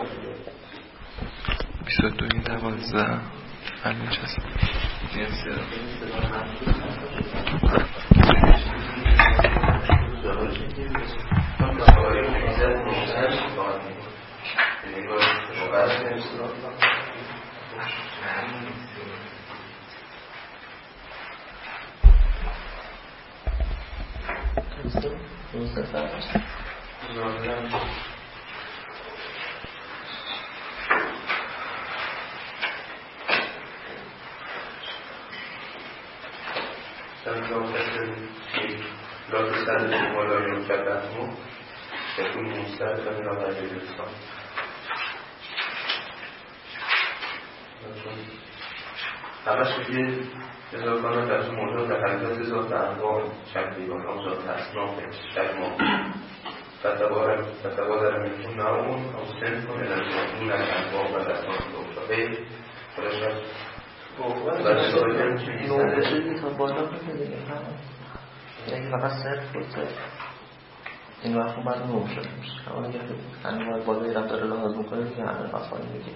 22:12 همین چیز لا تسلم ولا ينكبهم يكون مستلزما على الإنسان. همش میگه ازا کنه در تو موضوع در حقیقت ذات انواع شکلیگان ذات اصناف شکما فتبادر منکن نعون او سن کن الانواعون الانواع و اصناف دوشاهی خودش نوبشگی تا بالا بکنید یعنی فقط صرف بود این وقت رو بعد نوب شده میشه اما اگر انواع بالایی رفت داره لحاظ میکنه دیگه همه افعالی میگه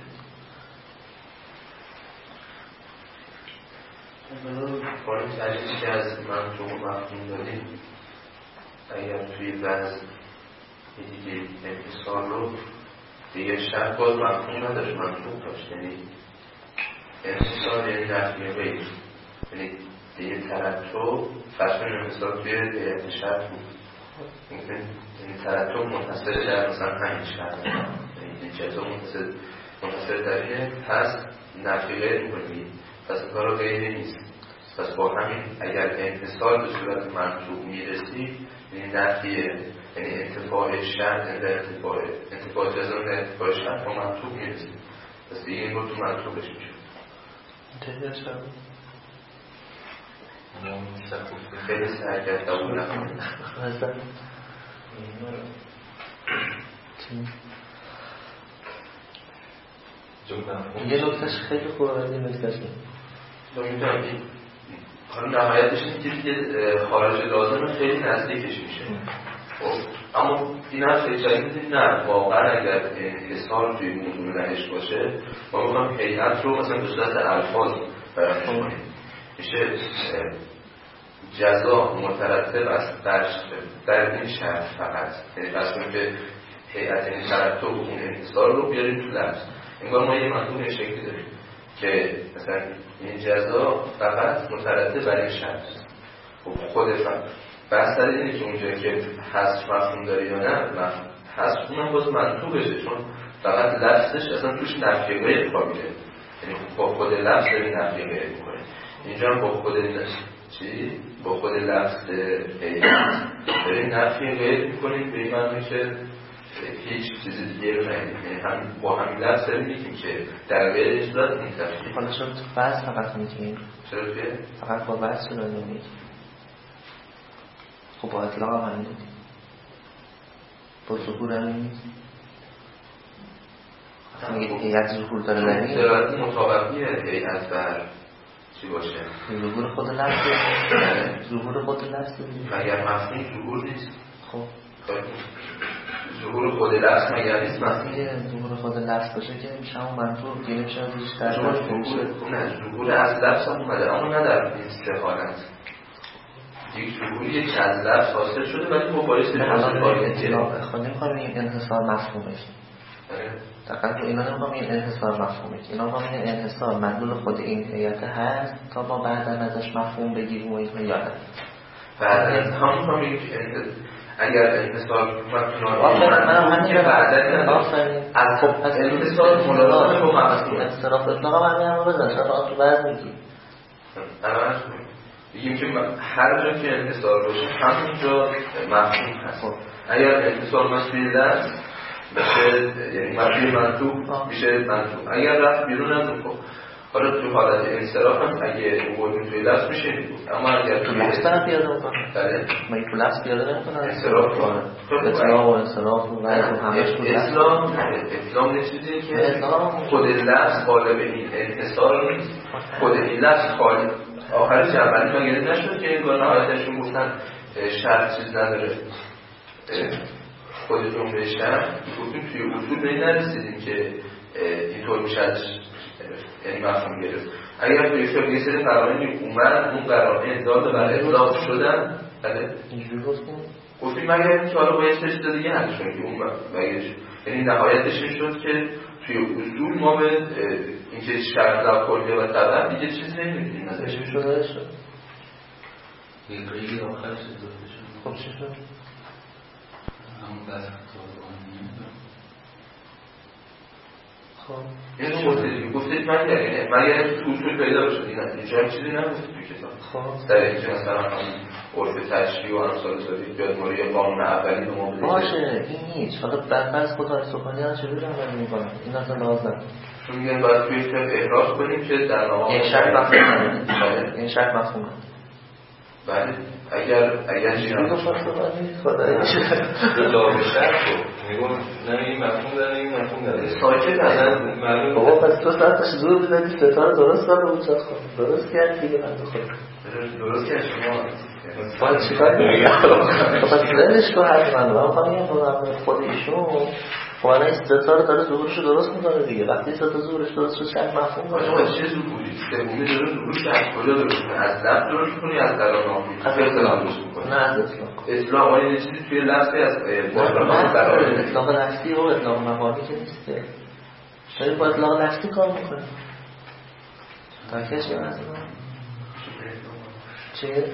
کنیم تجلیلی که از منطوق مفهوم داریم اگر توی وضع دیگه انفصال رو دیگه شرط باز مفهوم نداشت منطوق داشت یعنی انفصال یعنی نفی غیر یعنی دیگه ترتب فصل انفصال توی هیئت شرط بود یعنی ترتب منحصر در مثلا همین شرط یعنی چطور منحصر در اینه پس نفی غیر میکنی پس این کار غیری نیست پس با همین اگر انفصال به صورت منطوق میرسی یعنی نفیه یعنی انتفاع شرط در انتفاع جزم در انتفاع شرط با منطوق میرسی پس دیگه این رو تو منطوقش میشه انتظار شد خیلی سرگرد قبول نکنید یه نکتهش خیلی خوبه ولی نکتهش نمیتونم حالا نهایتش این که خارج لازم خیلی نزدیکش میشه اما این هم خیلی جایی نه واقعا اگر انحصار توی موضوع نهش باشه ما میخوام هیئت رو مثلا به صورت الفاظ بیان کنیم میشه جزا مترتب از در این شرط فقط یعنی بس کنیم که هیئت این ترتب و اون انحصار رو بیاریم تو لفظ انگار ما یه مفهوم این شکلی داریم که مثلا این جزا فقط مترتب بر این شرط خود فقط بحث در اینه که اونجایی که حذف مفهوم داره یا نه حذف اونم باز منطوق بشه چون فقط لفظش اصلا توش نفی غیر خوابیده یعنی با خود لفظ داری نفی غیر میکنه اینجا هم با خود با خود لفظ داری نفی غیر میکنیم به این معنی که هیچ چیز دیگه رو نهید یعنی هم با همین لفظ داریم میگیم که در غیر اجزاد منتفی حالا شد تو بحث فقط میگیم چرا که؟ فقط با بحث رو نمید خب با اطلاق هم نمید با ظهور هم نمید میگه هیئت ظهور داره نمید درازی مطابقی هیئت بر چی باشه؟ ظهور خود لفظ ظهور خود لفظ مگر مفهوم ظهور نیست خب ظهور خود لفظ مگر نیست مفهوم ظهور خود لفظ باشه که میشه همون منطور دیگه میشه روش در نه ظهور از لفظ هم اومده اما نه در این سه حالت یک ظهوری که از لفظ حاصل شده ولی مبایسته حاصل باید خب نمیخوایم این انحصار مفهوم بشه دقیقا اینا نمیخوایم این انحصار مفهوم بشه اینا نمیخوایم این انحصار مدلول خود این هیئت هست تا ما بعدا ازش مفهوم بگیریم و این یادم بعدا هم میگیم که اگر انحصار من که بعدا از خب از انحصار ملاحظه با مفهوم انصراف اطلاق هم همه بزن شما تو بعد میگیم الان بگیم که هر جا که انحصار باشه همونجا مفهوم هست اگر انحصار مسئولی است بشه یعنی مسئولی منطوق میشه منطوق اگر رفت بیرون هم خب حالا تو حالت انصراف هم اگه بودیم توی لفظ میشه اما اگر تو لفظ دارم پیاده میکنم بله من تو لفظ پیاده نمیکنم انصراف اطلاق و انصراف و همش تو لفظ اسلام یه چیزیه که خود لفظ قالب این انحصار نیست خود این لفظ خالی آخر جنبالی ما گرفت نشد که این گاه نهایتشون گفتن شرط چیز نداره خود جمله شرط گفتیم توی اصول به این نرسیدیم که اینطور میشه یعنی مفهوم گرفت. اگر توی فقه یه سری قرائنی اومد اون قرائن دال بر اطلاق شدن بله اینجوری گفتیم مگر اینکه حالا با یه سری دیگه حلشون که اون مگرش یعنی نهایتش شد که توی اصول ما به اینکه شرط در کلیه و طبع دیگه چیز نمیدونیم ازش شده شد یک قیلی آخرش اضافه شد. خب چی شد؟ همون بس طالبانی خب این شد گفتید مگر تو اصول پیدا بشد اینجا چیزی نگفتید توی کتاب خب در اینکه مثلا عرف تشریع و امثال ذالک بیاد مورد قانون اولی به ما بده باشه این نیست. حالا بعض خودهای سخنی ها چجوری عمل میکنن این اصلا لازم نکنه. چون میگن باید توی فقه احراز کنیم که در نامه این شرط مفهوم نداره. این شرط مفهوم نداره. بله اگر چجوری گفت سخنی خدایی به لابه شرط رو میگون نه این مفهوم داره این مفهوم داره ساکت هستن معلوم بابا پس تو ساعتش زور بزنی ستاره درست داره بود چاست کن درست کرد دیگه من درست کرد شما باید چیکار کنیم پس زنش تو حرف من رو میگم خود ایشون خب الان این ستاره داره ظهورش رو درست میکنه دیگه وقتی ستاره ظهورش درست شد شرط مفهوم داره شما چه ظهوری سومی داره ظهورش از کجا درست کنه از لفظ درست کنی از درون آفی از اصطلاح درست میکنه نه از اصلاح اصلاح آنی چیزی توی لفظی از اطلاق لفظی و اطلاق مفاهمی که نیسته شاید با اطلاق لفظی کار میکنه تاکش به نظر چیه؟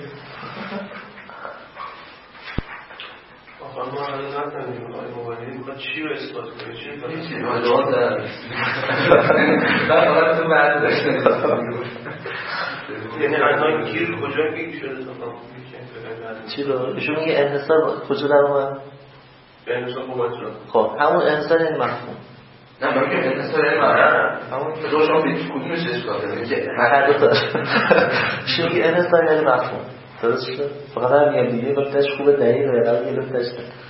آخر ما الان نکنیم آقای مبادری میخواد چی رو اثبات کنه چی رو هیچی مجال دارم در حالت تو بعد داشته یعنی الان گیر کجا گیر شده چی رو؟ ایشون میگه انحصار کجا در اومد؟ به انحصار قوت رو خب همون انحصار یعنی مفهوم نه من که انحصار یعنی معنی همون که شما به کدومش اشکال داره که هر دو تا ایشون میگه انحصار یعنی مفهوم درست شد؟ فقط هم میگم دیگه نکتهش خوبه دقیقه قبل یه نکتهش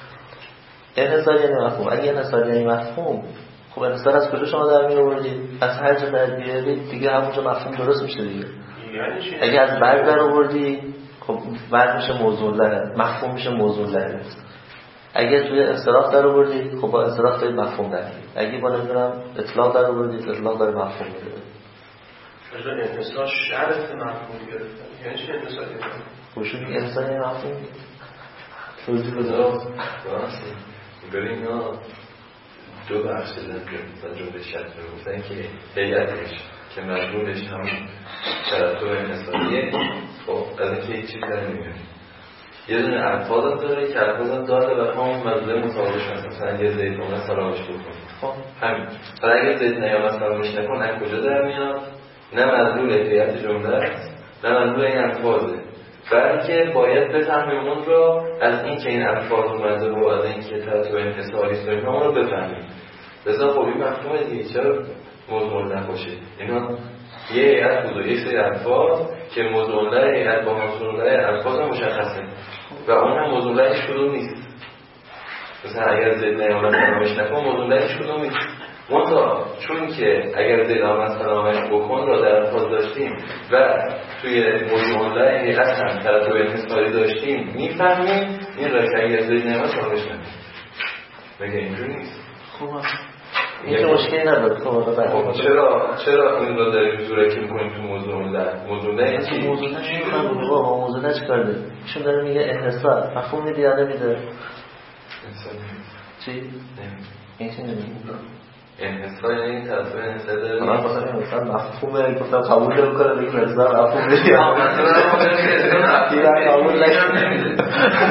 انحصار یعنی مفهوم اگه انحصار یعنی مفهوم خب انحصار از کجا شما در می‌آوردید؟ از هر جا در بیارید دیگه همونجا مفهوم درست میشه دیگه اگه از بعد در آوردی خب بعد میشه موضوع لحظه مفهوم میشه موضوع لحظه اگه توی انصراف در آوردی خب با انصراف دارید مفهوم در میارید اگه با نمیدونم اطلاق در آوردید اطلاق داره مفهوم میده مثلا انحصار شرط مفهوم گرفتن یعنی چه انحصاری کنه؟ خوشون انحصار یعنی مفهوم توضیح بده راستی بریم ها دو بخش دادن که جمله شرط رو گفتن که هیئتش که مجبورش همون ترتب انحصاریه خب از اینکه یک چیز در نمیاد یه دونه الفاظ هم داره که الفاظ هم داره و همون مجموعه مطابقش مثلا اگه زید اومد سلامش بکن خب همین ولی اگه زید نیامد سلامش نکن از کجا در میاد نه مجبور هیئت جمله است نه مجبور این الفاظه بلکه باید بفهمیم اون رو از این که این الفاظ اومده و از این که ترتیب انحصاری داریم همون رو بفهمیم لذا خب این مفهومه دیگه چرا موضوع نباشه اینا یه هیئت بود و یک سری الفاظ که موضوع هیئت با موضوع الفاظ هم مشخصه و اون هم موضوع هیچ کدوم نیست مثلا اگر زید نیامد سلامش نکن موضوع هیچ کدوم نیست منطقه چون که اگر زید آمد سلامش بکن را در الفاظ داشتیم و توی موضوع هیئت هم ترتیب انحصاری داشتیم میفهمیم این را که اگر زید نیامد سلامش نکن مگه اینجور نیست خوبه این که مشکلی نداره خب چرا این رو داریم زورکی میکنیم تو موضوع نه چی؟ موضوع نه چی میکنم بابا موضوع نه چی کار داریم چون داره میگه انحصار مفهوم میده یا نمیده چی؟ این چی نمیده انحصار یعنی این طرف انحصار داره من مثلا مفهومه گفتم قبول نمیکنه بگیم انحصار مفهوم میده دیگه قبول نمیده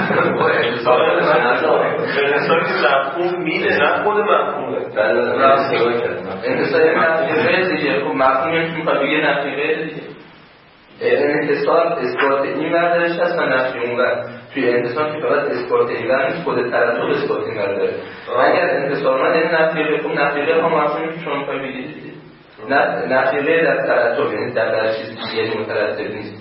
انحصار که مفهوم میده نه خود مفهومه انحصار یه نفیقه دیگه خب مفهومه که میخواد بگه نفیقه دیگه انحصار اثبات این وردارش هست و نفی اون ورد توی انحصار که فقط اثبات این ورد نیست خود ترتب اثبات این ورد داره اگر انحصار من این نفیقه خب نفیقه هم مفهومی که شما میخواد بگید دیگه نفیقه در ترتب یعنی در چیز دیگه مترتب نیست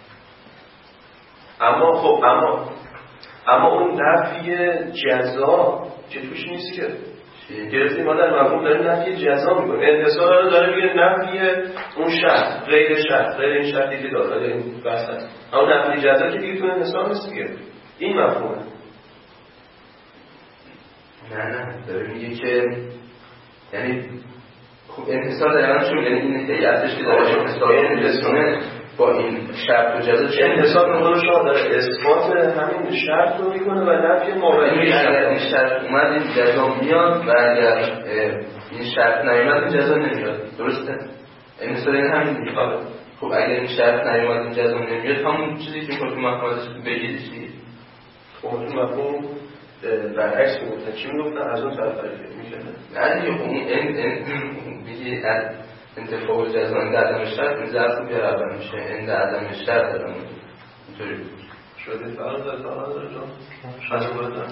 اما خب اما اون نفی جزا که توش نیست که گرفتیم ما در مفهوم داریم نفی جزا میکنیم انحصار رو داره میگه نفی اون شرط غیر این شرطی که داخل این بحث هست اما نفی جزا که دیگه تو انحصار نیست دیگه این مفهومه نه داره میگه که یعنی خب انحصار دقیقا شون، یعنی این هیئتش که داره انحصار رسونه با این شرط و جزا چه انحصار نمونه شما داره اثبات همین شرط رو میکنه و نفی ماوراء اگر این شرط اومد این جزا میاد و اگر این شرط نیومد این جزا نمیاد. درسته؟ انحصار این همین میخواد. خب اگر این شرط نیومد این جزا نمیاد همون چیزی که خودتون مفهومش بگیرید دیگه. خودتون مفهوم برعکس میگفتن چی میگفتن از اون طرف میشه نه دیگه اون میگه انتفاع الجزا عند عدم شرط این ظرف رو بیار اول میشه عند عدم شرط دارم اینطوری بود شده فعلا داره جان شده باید دارم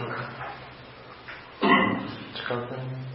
چکار کنیم؟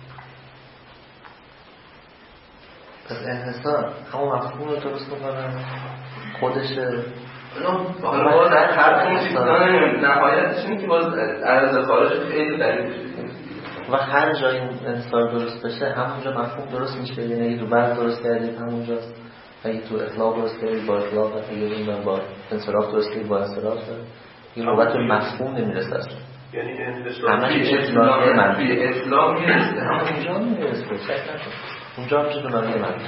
پس انحصار همون مفهوم رو درست کنم خودشه. حالا باز هر کنون نهایتش اینه که باز عرض خارج خیلی دلیل و هر جای انحصار درست بشه همونجا مفهوم درست میشه. یعنی اگه تو بعد درست کردید همونجاست، اگه تو اطلاق درست کردید با اطلاق، اگه با انصراف درست کردید با انصراف. این نوبت مفهوم نمیرسه اصلا. یعنی همش اطلاق منفی اطلاق میرسه همونجا میرسه. شک نکن اونجا میشه دونامی منفی.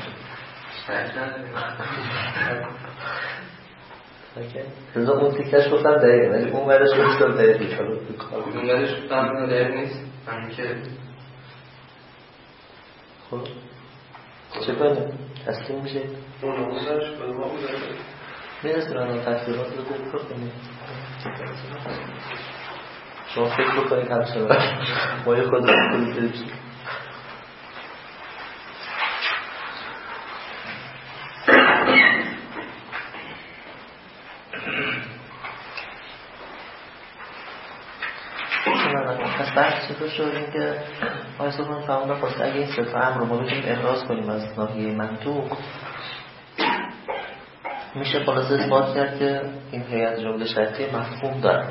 رضا اون تیکش گفتم دقیقه ولی اون ورش گفتم دقیقه. اون ورش گفتم دقیقه نیست همین که خب چه کنیم؟ تسلیم میشه؟ اون نمونش به ما بوده میرسه رانم تفسیرات رو دارید کار کنیم. شما فکر بکنید همچنان ما یه خود کنید بریم. پس بحث چطور شد این که آیه سبحان فرمودن خواسته اگه این ستا امر رو ما بتونیم احراز کنیم از ناحیه منطوق میشه خلاصه اثبات کرد که این هیئت جمله شرطی مفهوم داره.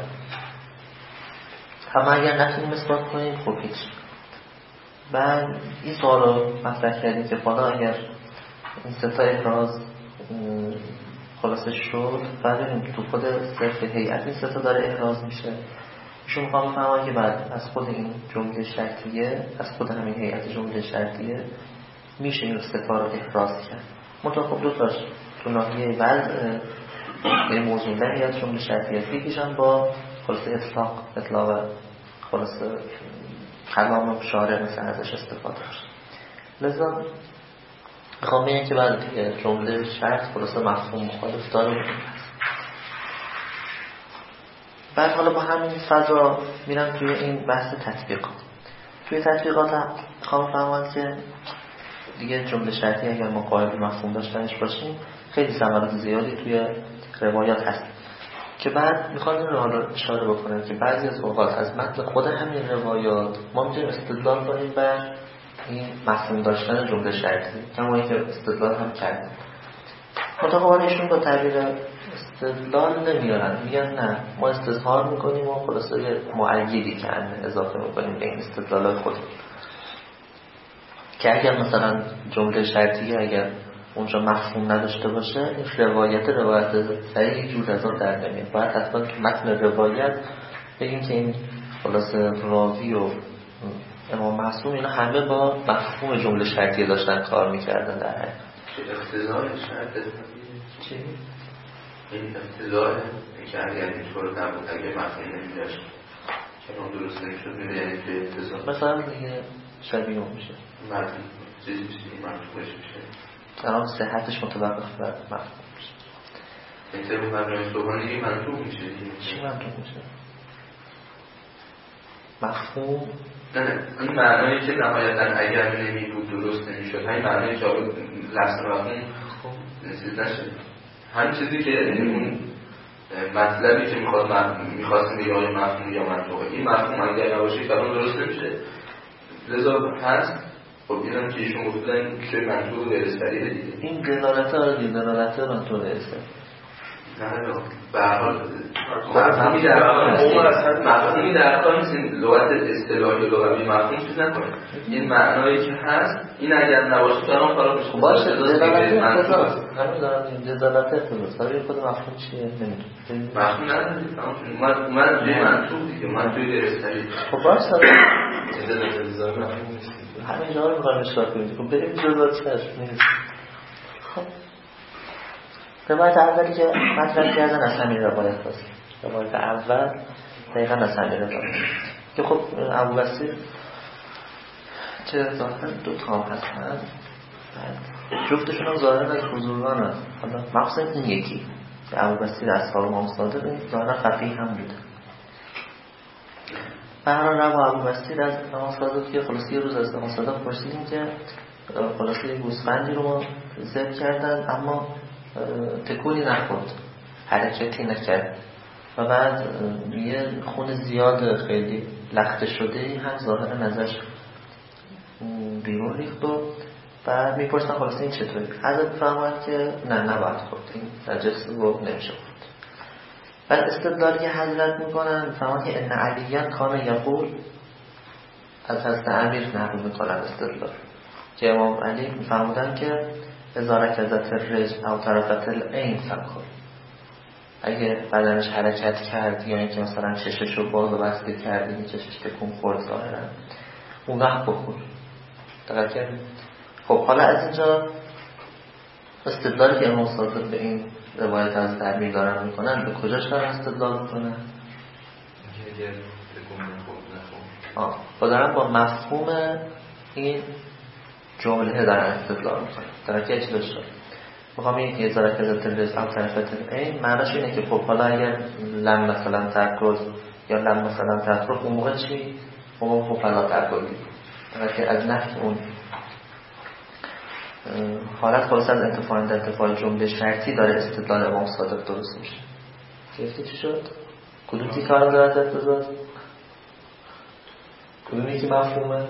اما اگر نتونیم اثبات کنیم خب هیچ. بعد این سوال رو مطرح کردیم که حالا اگر این ستا احراز خلاصه شد بعد تو خود صرف هیئت این ستا داره احراز میشه. ایشون میخوام بفهمم که بعد از خود این جمله شرطیه از خود همین هیئت جمله شرطیه میشه این ستا رو احراز کرد. خب دو تاش تو ناحیه وضع یعنی موضوع در هیئت جمله شرطیه یکیشم با خلاصه اطلاق و خلاصه کلام شارع مثل ازش استفاده شد. لذا میخوام بگم که بعد جمله شرط خلاصه مفهوم مخالف داره. بعد حالا با همین فضا میرم توی این بحث تطبیقات. توی تطبیقات میخوام فهمم که دیگه جمله شرطی اگر ما قائل مفهوم داشتنش باشیم خیلی ثمرات زیادی توی روایات هست که بعد میخوام این رو اشاره بکنم که بعضی از اوقات از متن خود همین روایات ما میتونیم استدلال کنیم بر این مفهوم داشتن جمله شرطی کما اینکه استدلال هم کردیم. متقابلشون با تعبیر استدلال نمیارن، میگن نه ما استظهار میکنیم و خلاصه معیدی که اضافه میکنیم به این استدلالات خودمون که اگر مثلا جمله شرطی اگر اونجا مفهوم نداشته باشه این روایت صحیح جور از آن در نمیاد. باید حتما تو متن روایت بگیم که این خلاصه راوی و امام معصوم اینا همه با مفهوم جمله شرطی داشتن کار میکردن. در حقیقت اقتضای شرط چی؟ این اقتضای که اگر اینطور نبود اگر مفهوم نمیداشت چون درست نمیشد میده یعنی که اقتضای مثلا دیگه شبیه اون میشه مفهوم چیزی میشه مفهومش میشه تمام صحتش متوقف بر مفهوم میشه. این طبق مبنای سبحانی منطوق میشه. چی منطوق میشه؟ مفهوم نه این معنایی که نهایتا اگر نمیبود درست نمیشد همین معنایی که لفظ مفهوم نسید نشد همین چیزی که اون مطلبی که میخواستیم بگه آیا مفهوم یا منطوقه این مفهوم اگر نباشه کلام درست نمیشه. لذا هست خب اینم که ایشون گفتن که منطوق غیر صریحه دیگه این دلالت منطوق غیر صریح نه به هر حال مفهومی در کار نیست. لغت اصطلاحی لغوی مفهوم چیز نکنه. این معنایی که هست این اگر نباشه دارم خراب میشه. باشه دلالت اختلاس داره. خود مفهوم چیه نمیدونم. مفهوم نداریم. من توی منطوق دیگه من توی درستری. خب باشه دلالت الزامی مفهوم نیست. همین جا رو می‌خوام اشاره کنیم. خب بریم جزء نیست. خب روایت اولی که مطرح کردن از همین روایت هست. روایت اول دقیقا از همین روایت که خب ابو بصیر که ظاهرا دو تا هستن جفتشون هم ظاهرا از بزرگان هست. حالا مخصوصا این یکی که ابو بصیر اصحاب امام صادق این ظاهرا فقیه هم بوده. برای روا ابو بصیر از امام صادق که خلاصی روز از امام صادق پرسیدیم که خلاصی یک گوسفندی رو ما ذبح کردن اما تکونی نخورد، حرکتی نکرد و بعد یه خون زیاد خیلی لخته شده هم ظاهر نظرش بیرون ریخت و بعد میپرسن خلاص این چطوری؟ حضرت فرمود که نباید خورد، این نجس رو نمیشه خورد. بعد استدلالی که حضرت میکنن فرمود که ان علیان کان یقول از حضرت امیر نقل میکنن استدلال که امام علی فرمودن که اذا رکضت الرجل او طرفت العین فکر، اگه بدنش حرکت کرد یا اینکه مثلا چشش رو باز و بسته کرد این چشش تکون خورد ظاهرا اون وقت بخور. دقیق کردید؟ خب حالا از اینجا استدلالی که امام صادق به این روایت از تعبیر دارن میکنن به کجاش دارن استدلال میکنن؟ دارن با مفهوم این جمله دارن استدلال میکنن. در که چی داشته میخوام این که ازاره که ذات الرزق او طرفت این معناش اینه که خب حالا اگر لم مثلا ترکز یا لم مثلا ترکز اون موقع چی؟ اون موقع فلا ترکزی در که از نفت اون حالت خلاص از انتفاع جمله شرطی داره استدلال امام صادق درست میشه. گفتی چی شد؟ کدوم تی کار دارد ارتضاد؟ کدومی که مفهومه؟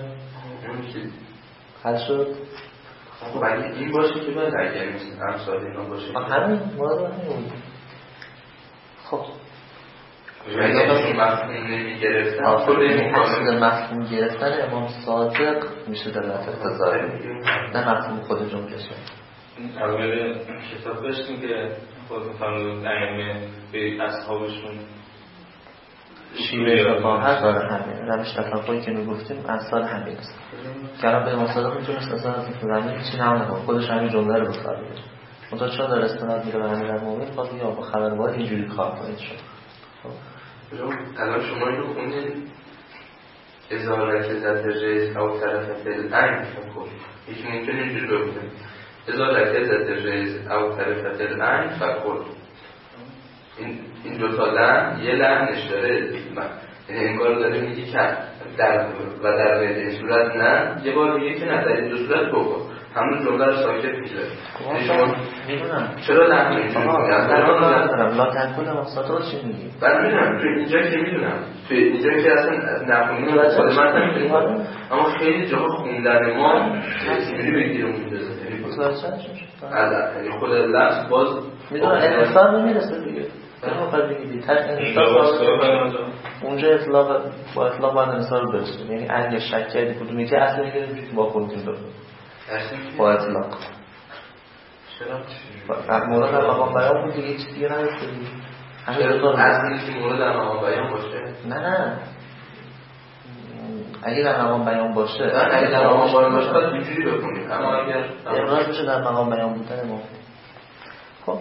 حل شد؟ خب اگه این باشه که باید اگر نیست همسال اینا باشه همین مورد همین. خب اگر این مفهوم نمیگرفتن اصل مفهوم گرفتن امام صادق میشه دلالت اقتضایی نه مفهوم خود جمله شد. اول کتاب داشتیم که خودتون فرمودید ائمه به اصحابشون شیوه فقاهت داره همین روش تفقهی که میگفتیم اصل همین است که الان به امام صادق میتونست اصلا از زمین چی نمونه خودش همین جمله رو بخواه بگه منطقه چون داره استناد میره به امیرالمومنین خواهد یا با خبربار اینجوری کار کنید شد. الان شما اینو خوندین ازاره که ذات رئیس او طرفت العین فکر یکی ممکنه اینجوری بکنه ازاره که ذات رئیس او طرفت العین فکر این دو تا لحن یه لحنش داره یعنی انگار داره میگه که در این صورت نه یه بار میگه که نه در این دو صورت بکن همون جمله رو ساکت میذاره. میدونم چرا لحن اینجوری میگه لا تنکل مقصد چی میگی؟ من میدونم تو اینجا که میدونم تو اینجا که اصلا نخونیم خود من نمیدونم اما خیلی جاها خوندن ما اینجوری بگیرم میدازه یعنی خود لفظ باز میدونم انتصار نمیرسه دیگه اونجا اطلاق با اطلاق باید انصار برسید یعنی اگه شک کردی کدومی که اصلا میگه با خودتون بکنید با اطلاق چرا؟ مورد در مقام بیان بود دیگه چیز دیگه نرسید اصلی که مورد در مقام بیان باشه؟ نه اگه در مقام بیان باشه اگه در مقام بیان باشه باید اینجوری بکنید اما اگر امراض بشه در مقام بیان بودن ما خب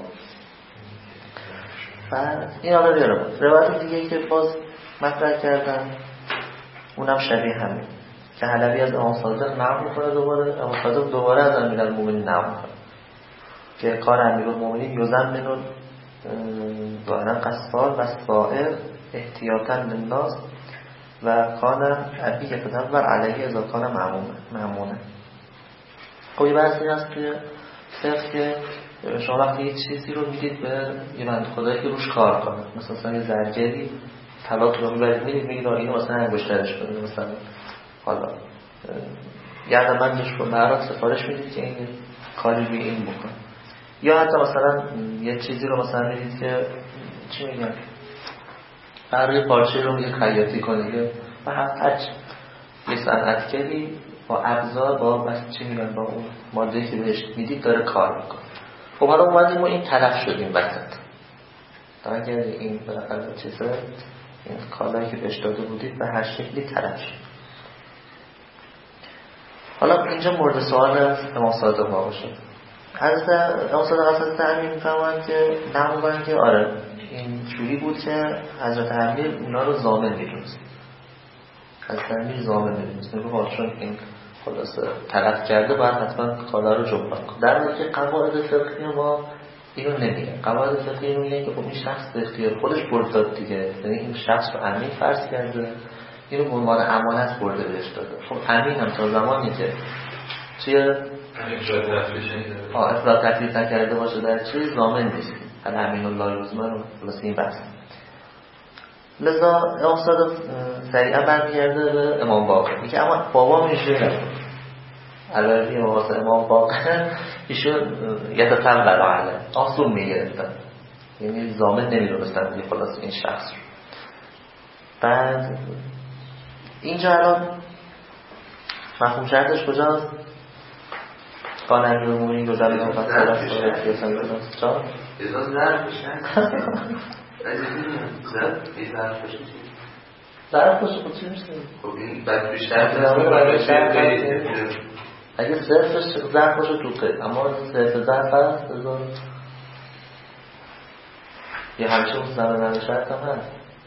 این حالا بیارم روایت دیگه که باز مطرح کردن اونم شبیه همین که حلبی از امام صادق نقل میکنه دوباره امام صادق دوباره از امیرالمومنین نقل میکنه که کار امیرالمومنین یزمن ظاهرا قصال و سائر احتیاطا للناس و کان ابی یتدبر علیه اذا کان معمونه. خب یه بحث این است که فقه که شما وقتی یه چیزی رو میدید به یه بند خدایی که روش کار کنه مثلا یه زرگری طلاق رو میبرید میدید اینو مثلا انگشترش کنید مثلا حالا گردنبندش رو برات سفارش میدید که این کاری روی این بکن یا حتی مثلا یه چیزی رو مثلا میدید که چی میگن برای پارچه رو میگه خیاطی کنید و هر یه صنعتگری با ابزار با چی میگن با اون ماده‌ای که بهش میدید داره کار میکنه. خب حالا اومدیم ما این تلف شدیم وسط. اگر این بالاخره چیزه این کالایی که بهش داده بودید به هر شکلی تلف شد. حالا اینجا مورد سوال امام صادق ما باشه. از امام صادق حضرت امیر میفهمند که نموندن که آره این جوری بود که حضرت امیر اونا رو ضامن میدونست. حضرت امیر ضامن میدونست. میگه چون این خلاصه تلف کرده باید حتما کالا رو جبران کنه. در حالی که قواعد فقهی ما اینو نمیگه. قواعد فقهی اینو میگه که خب این شخص به اختیار خودش برد داد دیگه. یعنی این شخص رو امین فرض کرده، اینو به عنوان امانت برده بهش داده. خب امین هم تا زمانی که توی اصلاح تکلیف نکرده باشه در چیز ضامن نیست. هر امین الله یزمن رو خلاص این بحث. لذا امام صادق سریعا برمیگرده به امام باقر. میگه اما بابا میشه علاوه واسه امام باقر ایشون یتفهم علیه آسون میگرفتن، یعنی ضامن نمیدونستن دیگه خلاص این شخص رو. بعد اینجا الان مفهوم شرطش کجاست؟ قانون المؤمنین رو زمین و فترات چرا؟ ازاز ظرف بشن ظرف باشه خود چی میشه؟ خب این بعد بیشتر اگه صرفش ظرف باشه توقه، اما صرف ظرف هست ازا یه همچه اون زمین شرط هم هست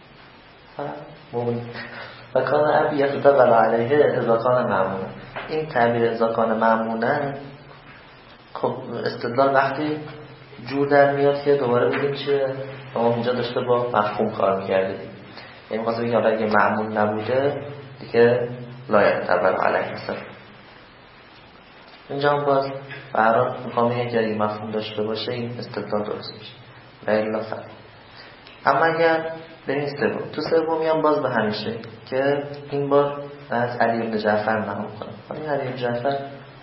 و کان عبیت و ولا علیه ازاکان معمونه. این تعبیر ازاکان معمونه خب استدلال وقتی جور در میاد که دوباره بگیم چیه ما اینجا داشته با مفهوم کار میکرده. یعنی میخواست بگیم اگه معمول نبوده دیگه لایت اول علیه مثلا. اینجا هم باز برحال میخوام اگر این مفهوم داشته باشه این استدلال درست میشه و الا فهم. اما اگر بریم سوم، تو سومی هم باز به همیشه که این بار از علی بن جعفر نام کنم. این علی بن جعفر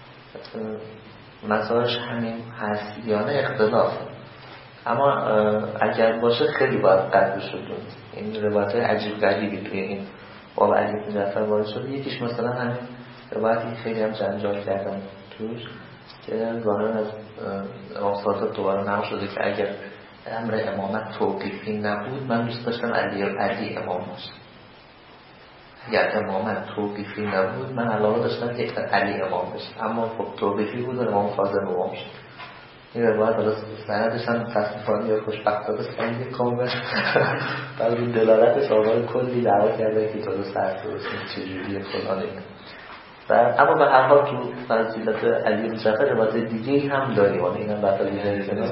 مسائلش همین هست یا نه اختلاف، اما اگر باشه خیلی باید قدرش رو دون. این روایت عجیب غریبی توی این باب علی بن جعفر وارد شده. یکیش مثلا همین روایتی خیلی هم جنجال کردن توش که ظاهرا از امام صادق دوباره نقل شده که اگر امر امامت توقیفی نبود من دوست داشتم علی امام باشه. اگر امامت توقیفی نبود من علاقه داشتم که علی امام بشه، اما خب توقیفی بود و امام فاضل امام شد. این روایت حالا سندش هم تصفیفانی یا خوشبختانه سنگی کامل بعد رو دلالتش آقای کلی دعوا کرده که تازه سرد درست چجوریه فلانه. اما به هر حال تو فضیلت علی بن جعفر روایت دیگه هم داریم. اینم بعدا می‌ذاریم که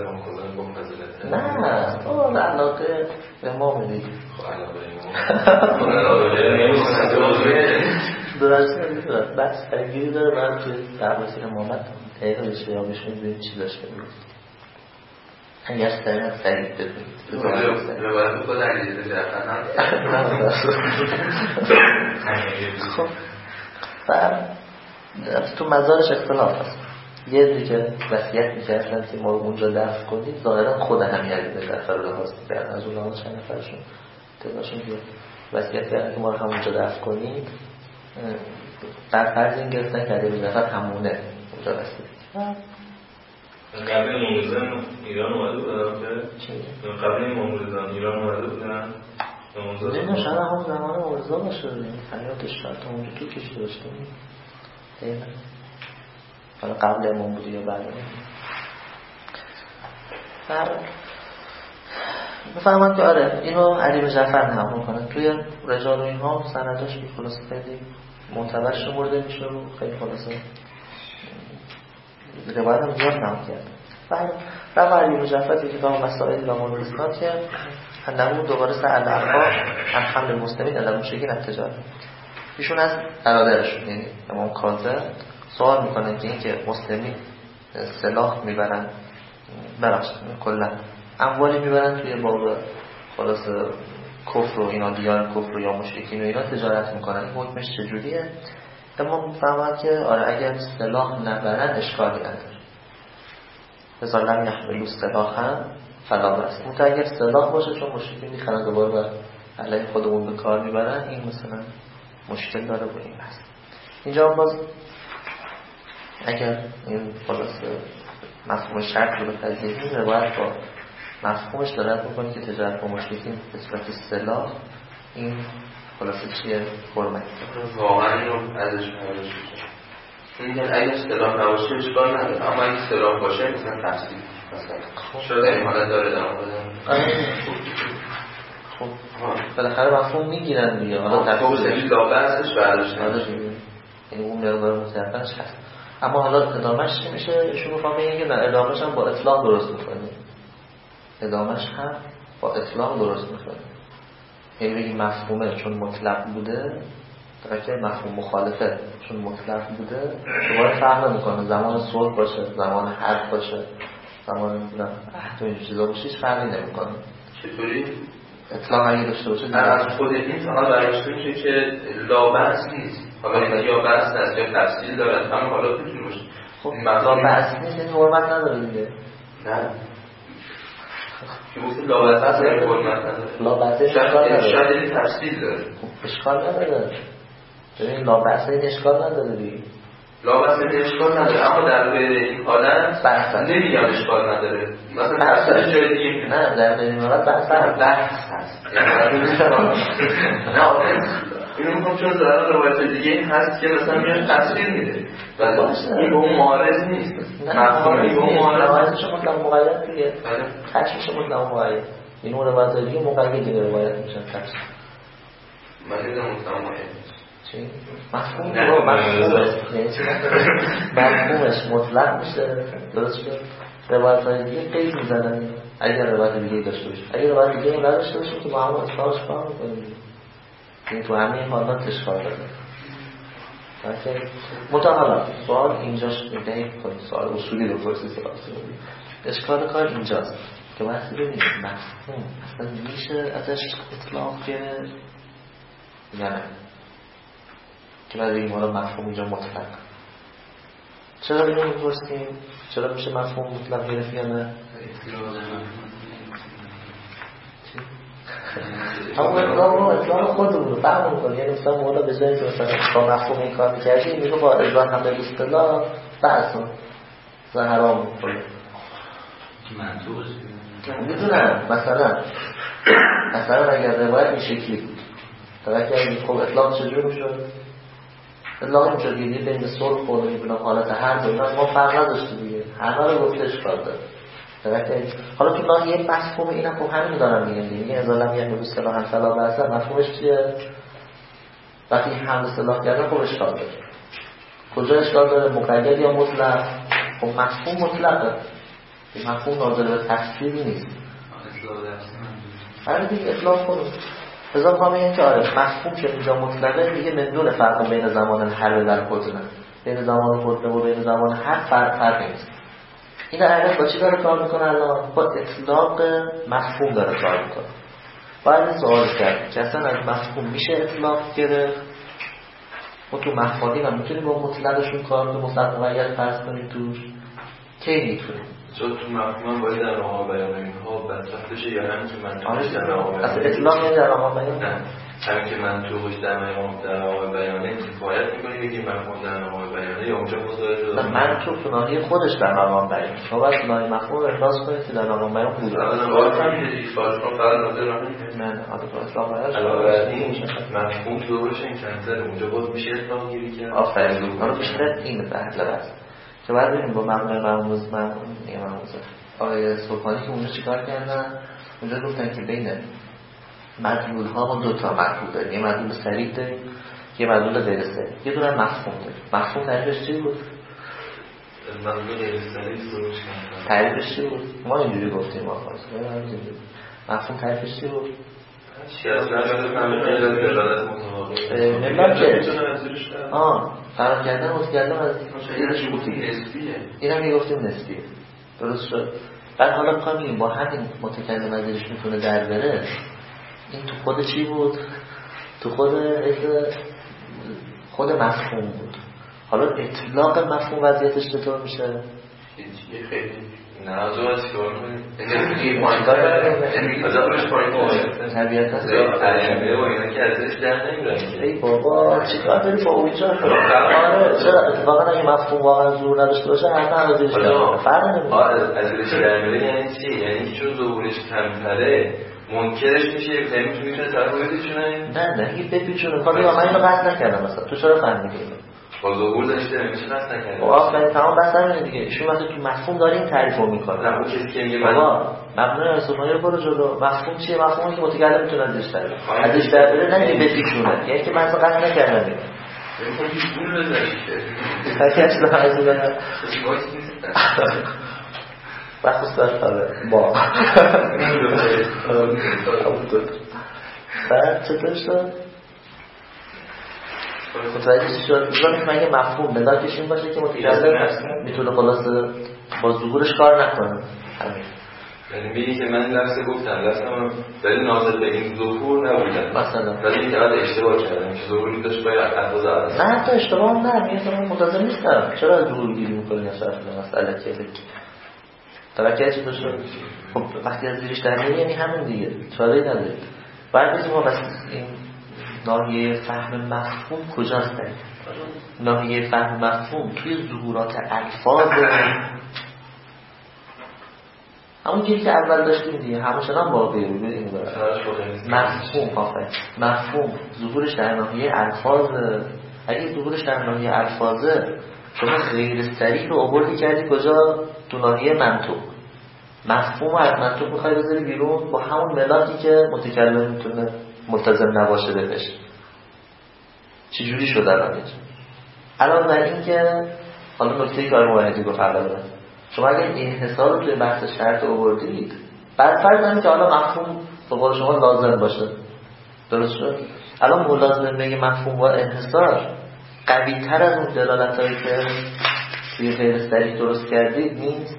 نه اون علاقه امام دیگه درسته بس فرگیری داره. بعد توی درباره امامت دقیقه بشه یا بشه می‌بینید چی داشته بود. اگر سریع بدونید روایت خود علی بن جعفر خب تو مزارش اختلاف هست. یه دیگه وصیت می‌کردن که ما اونجا دفن کنید، ظاهرا خود همین علی بن جعفر رو لحاظ می‌کردن. از اونها چند نفرشون تعدادشون که وصیت کردن که ما رو همونجا دفن کنید، در فرض این گرفتن که علی بن جعفر همونه اونجا وصیت. قبل مموزن ایران اومده بودن که قبل مموزن ایران اومده بودن نه شاید هم زمان مرزا باشه حیاتش شاید تا اونجا تو کشی داشته بود. حالا قبل امام بودی یا بعد بفهمند که آره اینو علی بن جعفر نقل میکنه. توی رجال و اینها سندش خلاصه خیلی معتبر شمرده میشه و خیلی خلاصه روایت هم زیاد نقل کرده. و علی بن جعفر توی کتاب مسائل و مورثات که نمود دوباره سأل عرفا عن حمل المسلمین علی المشرکین التجاره. ایشون از برادرشون یعنی امام کاظم سوال میکنن که این که مسلمین سلاح میبرن کلا اموالی میبرن توی باب خلاص کفر و اینا دیار کفر و یا مشرکین و اینا تجارت میکنن، این حکمش چجوریه؟ امام فهمد که آره اگر سلاح نبرن اشکالی نداره. مثلا لم یحملوا سلاحا فلا بأس. اون اگر سلاح باشه چون مشرکین میخرن دوباره بر علیه خودمون به کار میبرن، این مثلا مشکل داره با این هست. اینجا باز اگر این خلاصه مفهوم شرط رو بپذیریم، روایت با مفهومش دارد میکنه که تجارت با مشرکین به صورت سلاح این خلاصه چیه؟ حرمت. واقعا اینو ازش نمیشه. میگن اگه سلاح نباشه اشکال نداره، اما اگه سلاح باشه مثلا تفصیل مثلا شاید این حالت داره دارم بدن. خب بالاخره مفهوم میگیرن دیگه. حالا تفصیل لابسش برداشت نمیشه، یعنی اون مقدار متعفنش هست. اما حالا ادامهش چی میشه؟ ایشون میخوام بگن که نه، ادامهش هم با اطلاق درست میکنه. ادامهش هم با اطلاق درست میکنه. یعنی بگیم مفهومه چون مطلق بوده، درکه مفهوم مخالفه چون مطلق بوده دوباره فرق نمیکنه، زمان صلح باشه، زمان حرف باشه، زمان عهد و این چیزا باشه، هیچ فرقی نمیکنه. چطوری؟ اطلاق اگه داشته باشه از خود این فقط برایش میشه که لابس نیست، حالا یا بس هست یا تفصیل دارد، هم حالا میتونه باشه. خب لابس نیست این حرمت نداره دیگه. نه که گفت لابس هست یا حرمت نداره. لابس شاید این تفصیل داره. اشکال نداره. ببین لابس این اشکال نداره دیگه. لابس این اشکال نداره، اما در غیر این حالت نمیگم اشکال نداره. مثلا تفصیل جای دیگه نه، در غیر این حالت بحث هست. نه اینو میخوام چون دارم روایت دیگه هست که مثلا میاد تفسیر میده و این به اون معارض نیست. مفهومی به اون معارض شما مطلق مقید دیگه. تشمیش مطلق مقید. این اون روایت دیگه مقید دیگه روایت میشن تفسیر. من دیدم مطلق مقید چی؟ مفهومش مطلق میشه، درست شد. روایت های دیگه قید میزنن اگر روایت دیگه داشته باشه. اگر روایت دیگه نداشته باشه که با همون اصلاحش کار میکنیم. این تو همه حالات اشکال داره. متحالا سوال اینجاش میدهیم کنید، سوال اصولی رو پرسید اشکال کار اینجاست که وقتی ببینید مفهوم اصلا میشه ازش اطلاق گرفت یا نه، که بعد بگیم حالا مفهوم اینجا مطلق. چرا اینو میپرسیم؟ چرا میشه مفهوم مطلق گرفت یا نه؟ اما اطلاق خودمون رو فهم میکنه. یعنی مثلا مولا به جایی که مثلا با مفهوم این کار میکردی میگه با اجران هم به اصطلاح بحثون مثلا حرام میکنه. میدونم مثلا اگر روایت این شکلی بود توقع خب اطلاق چجور میشد؟ اطلاق میشد یعنی بین صلح خورده میبینم حالت هر دو ما فرق نداشته دیگه، همه رو گفته اشکال داره. حالا تو ناحیه مفهوم اینم خب همین دارم میگم دیگه. ازالم یعنی به اصطلاح هم صلاح بحثه مفهومش چیه؟ وقتی هم به اصطلاح کردن خب اشکال داره. کجا اشکال داره؟ مقید یا مطلق؟ خب مفهوم مطلقه، مفهوم ناظر به تفصیل نیست. هر دیگه اطلاق کنیم ازا میگن که آره مفهوم که اینجا مطلقه دیگه مندون فرق بین زمان الحرب و القدره، بین زمان قدره و بین زمان حرب فرق نیست. این در حقیقت با چی داره کار میکنه الان؟ با اطلاق مفهوم داره کار میکنه. باید سوال کرد که اصلا از مفهوم میشه اطلاق گرفت؟ ما تو مفاهیم هم میتونیم با مطلقشون کار کنیم، مطلق مقید فرض کنیم توش؟ کی میتونیم؟ چون تو مفهوم باید در آقا بیان اینها بسط بشه یا همین که من توش در آقا بیان؟ اصلا اطلاق یعنی در آقا بیان؟ نه، همین که من توش در آقا بیانه کفایت میکنی بگیم مفهوم در آقا بیانه یا اونجا مصادره شده؟ من تو فناهی خودش در آقا بیان شما باید فناهی مفهوم احراز کنید که در آقا بیان بوده. من حالا تو اطلاق بیان مفهوم دورش این کنسر اونجا باید میشه اطلاق گیری کرد؟ آفرین. حالا بیشتر این بحث است که باید ببینیم با مبنای مرموز آقای سلطانی که اونجا چیکار کردن؟ اونجا گفتن که بین مدلول ها ما دو تا مدلول داریم، یه مدلول صریح داریم یه مدلول غیر صریح، یه دونه مفهوم داریم. مفهوم تعریفش چی بود؟ مدلول غیر صریح سروش کردن. تعریفش چی بود؟ ما اینجوری گفتیم مفهوم تعریفش چی بود؟ فرق کردن از این هم میگفتیم نسبیه. درست شد؟ بعد حالا بخوایم با همین متکلم ازش میتونه در بره، این تو خود چی بود؟ تو خود مفهوم بود. حالا اطلاق مفهوم وضعیتش چطور میشه؟ نه آزاد چیکار کنیم؟ دیگه پایین داره آزادش پایین طبیعت هست ترجمه و اینا که ازش در نمیرن که ای بابا چیکار داری با اونجا؟ آره چرا اتفاقا اگه مفهوم واقعا ظهور نداشته باشه حتما ازش فرق نمیکنه. آره ازش در میره یعنی چی؟ یعنی چون ظهورش کمتره منکرش میشه یعنی تو میتونه طرف رو بپیچونه؟ نه یه بپیچونه خواهی من اینو قصد نکردم مثلا تو چرا فهمیدی؟ با ظهور داشته نمیشه قصد نکرده آفرین تمام بس همینه دیگه ایشون مثلا تو مفهوم داره این تعریف رو میکنه. نه اون کسی که میگه من بابا مبنای اصطلاحی رو برو جلو. مفهوم چیه؟ مفهومی که متکلم میتونه ازش در بره نه اینکه بپیچونه یعنی که من اصلا قصد نکردم دیگه خب هیچ گونه بذاری که اصلا از اون بخصوص داشت با بعد چطور شد؟ متوجه شد؟ بزنید من یه مفهوم ملاکش این باشه که متکلم میتونه خلاصه با ظهورش کار نکنه همین یعنی میگی که من لفظ گفتم لفظم ولی نازل به این ظهور نبودن مثلا ولی این که بعد اشتباه کردم که ظهوری داشت باید الفاظ عرض نه حتی اشتباه نه میگه من متضمن نیستم چرا ظهور گیری میکنی اصلا مسئله که توجه چی داشت؟ خب وقتی از زیرش در میاری یعنی همین دیگه چاره‌ای نداره. بعد بگیم ما بس این ناحیه فهم مفهوم کجاست داریم؟ ناحیه فهم مفهوم توی ظهورات الفاظ همون چیزی که اول داشتیم دیگه همونشان واقعی بود این مفهوم ظهورش در ناحیه الفاظ. اگه ظهورش در ناحیه الفاظه شما غیر صریح رو آوردی کردی کجا؟ تو ناحیه منطق. مفهوم از منطق میخوای بذاری بیرون با همون ملاکی که متکلم میتونه ملتزم نباشه بهش. چجوری شد الان بر این که حالا نکته کار موحدی گفت اولا شما اگر این حساب توی بحث شرط آوردید بعد فرض کنید که حالا مفهوم به قول شما لازم باشه درست شد. الان ملازمه مفهوم و انحصار قوی تر از اون دلالت هایی که توی غیر صریح درست کردید نیست.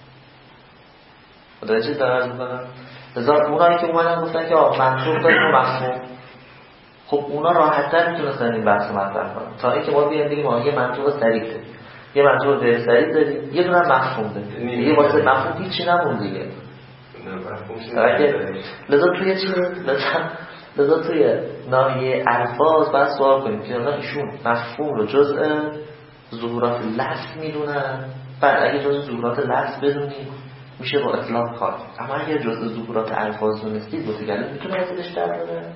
متوجه دارم میکنم لذا اونایی که اومدن گفتن که منطوق داریم و مفهوم خب اونا راحت تر میتونستن این بحث مطرح کنن تا اینکه ما بیان بگیم یه منطوق صریح داریم یه منطوق غیر صریح داریم یه دونه مفهوم داریم دیگه واسه مفهوم هیچی نمون دیگه. لذا توی ناحیه الفاظ باید سوال کنیم که ایشون مفهوم رو جزء ظهورات لفظ میدونن. بعد اگه جزء ظهورات لفظ بدونیم میشه با اطلاق کار. اما اگه جزء ظهورات الفاظ دونستید متکلم میتونه ازش در بره.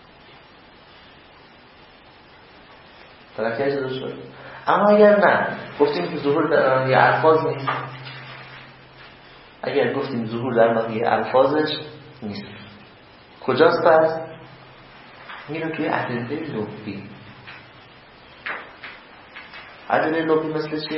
ترکیه جدا شد. اما اگر نه گفتیم که ظهور در ناحیه الفاظ نیست اگر گفتیم ظهور در ناحیه الفاظش نیست کجاست پس؟ میره توی ادله لغوی. ادله لغوی مثل چی؟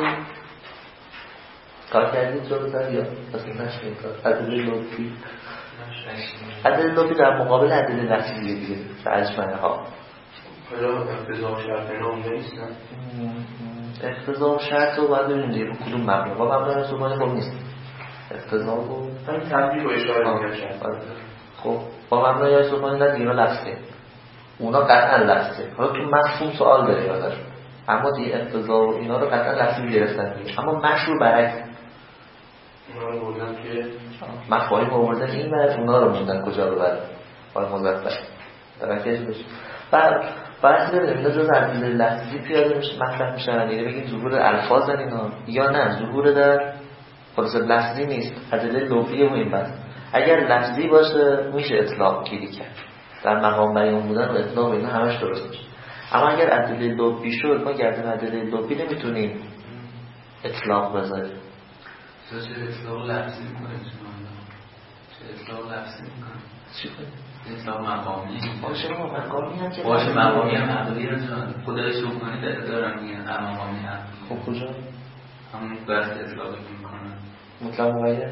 کار کردید جا بزن یا اصلا نشنید کار ادله لغوی ادله لغوی در مقابل ادله لفظی دیگه ترجمه ها حالا اقتضا و شرط اینا اونجا نیستن؟ اقتضا و شرط رو باید ببینیم دیگه کدوم مبنا با مبنا سبحانه خب نیست اقتضا و همین تبدیل و اشاره میگن شرط. خب با مبنای سبحانه نه دیگه لفظه اونا قطعا لفظه. حالا تو مفهوم سوال داره یادش اما دیگه اقتضا و اینا رو قطعا لفظی گرفتن دیگه. اما مشروع برعکس اونا رو بردن که مفاهیم رو بردن این برد اونا رو موندن کجا رو برد آقای مزفر درکش بشه. بعد ببینیم اینا جز ادله لفظی پیاده میشه مطرح میشن دیگه بگیم ظهور الفاظن اینا یا نه ظهور در خلاص لفظی نیست ادله لغوی و این بس. اگر لفظی باشه میشه اطلاق گیری کرد در مقام بیان بودن و اطلاق اینا همش درست میشه. اما اگر ادله لغوی شد ما گردن ادله لغوی نمیتونیم اطلاق بذاریم. چه اطلاق لفظی میکنه چه اطلاق لفظی میکنه چی کنیم؟ اطلاق مقامی باشه مقامی هم که باشه مقامی هم عقلی رو جان خدای سبحانی دارم میگن مقامی هم خب کجا؟ همون بحث اطلاق میکنن مطلق مغیر؟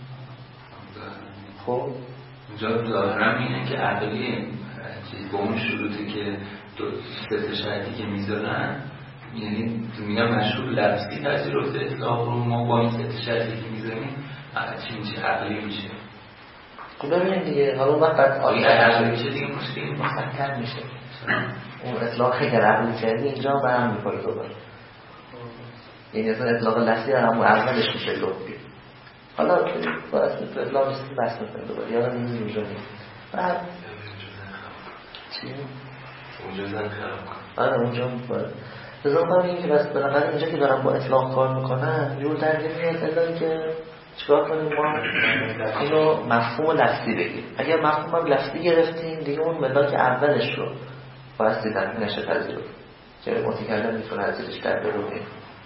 خب اونجا ظاهرم اینه که عقلی چیز با اون شروطی که سه شرطی که میذارن یعنی میگم مشهور لفظی پذیرفته اطلاق رو ما با این سه شرطی که میذاریم چی میشه عقلی میشه. خب ببینید دیگه حالا وقت آگه عقلی میشه دیگه مشکلی مسکر میشه اون اطلاق که عقلی کردی اینجا به هم میپاره دوباره. یعنی اصلا اطلاق لفظی در همون اولش میشه لغوی. حالا باید لامیستی بحث میکنیم دوباره یادم این اونجا میگه بعد چی؟ اونجا زن خراب کن آره اونجا باید بذارم کنم این که بس بالاخره اینجا که دارم با اطلاق کار میکنم یور درگیر میاد الا که چیکار کنیم ما اینو مفهوم لفظی بگیم. اگر مفهوم لفظی گرفتیم دیگه اون ملاک اولش رو باید دیدن نشه پذیرو که متکلم میتونه ازش در برویم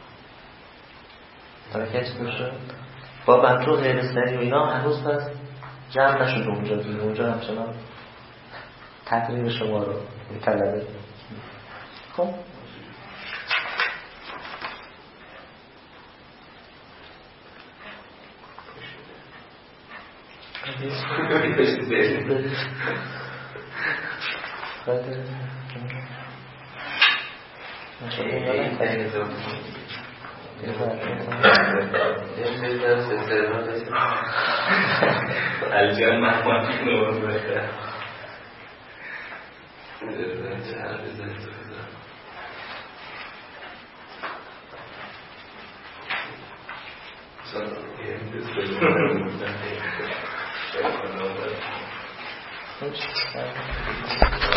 ترکیه چی داشته؟ با منطور غیر سری و اینا هنوز پس جمع نشد اونجا همچنان تقریب شما رو میطلبه. خب الجان محمد نور بده Thank you.